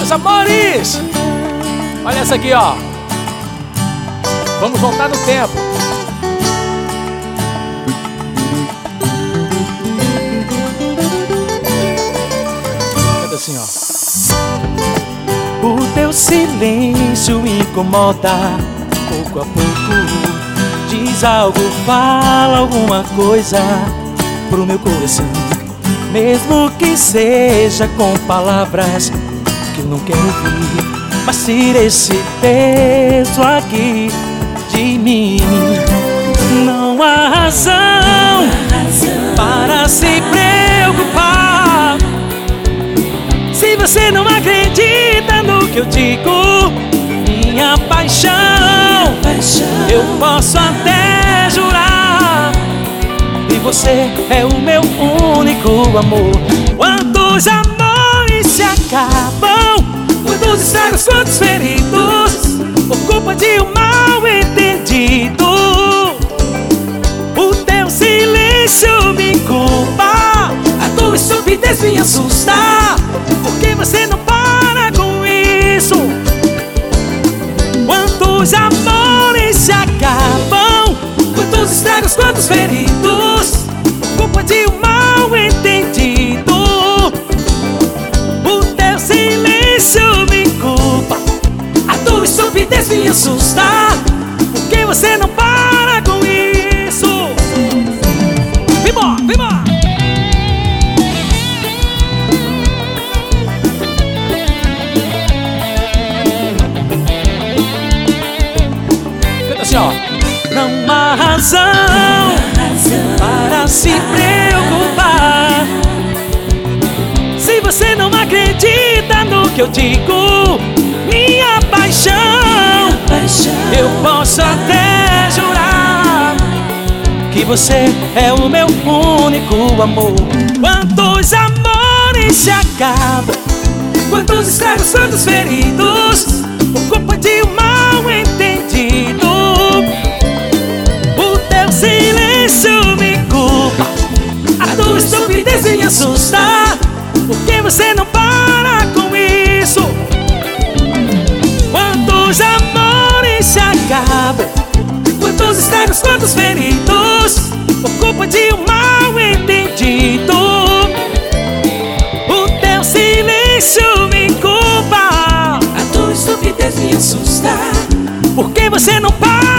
meus amores. Olha essa aqui, ó. Vamos voltar no tempo. Canta assim, ó. O teu silêncio me incomoda. Pouco a pouco diz algo, fala alguma coisa pro meu coração, mesmo que seja com palavras que eu não quero ouvir. Mas tira esse peso aqui de mim. Não há razão para se preocupar. Se você não acredita no que eu digo, minha paixão, eu posso até jurar. E você é o meu único amor. Quantos amores se acabam, quantos estragos, quantos feridos, por culpa de um mal entendido. O teu silêncio me culpa, a tua estupidez me assusta. Por que você não para com isso? Quantos amores se acabam, quantos estragos, quantos feridos, por culpa de um mal entendido. O teu silêncio me culpa, a tua estupidez me assusta. Por que você não para com isso? Vibora, vibora! Canta assim, ó. Não há razão para se preocupar. Se você não acredita no que eu digo, minha paixão, eu posso até jurar que você é o meu único amor. Quantos amores se acabam, quantos estragos, quantos feridos, por culpa de um mal entendido. O teu silêncio me culpa, a tua estupidez me assusta. Por que você não para com isso? Quantos amores se acabam, quantos estragos, quantos feridos, por culpa de um mal entendido. O teu silêncio me culpa, a tua estupidez me assusta. Por que você não para?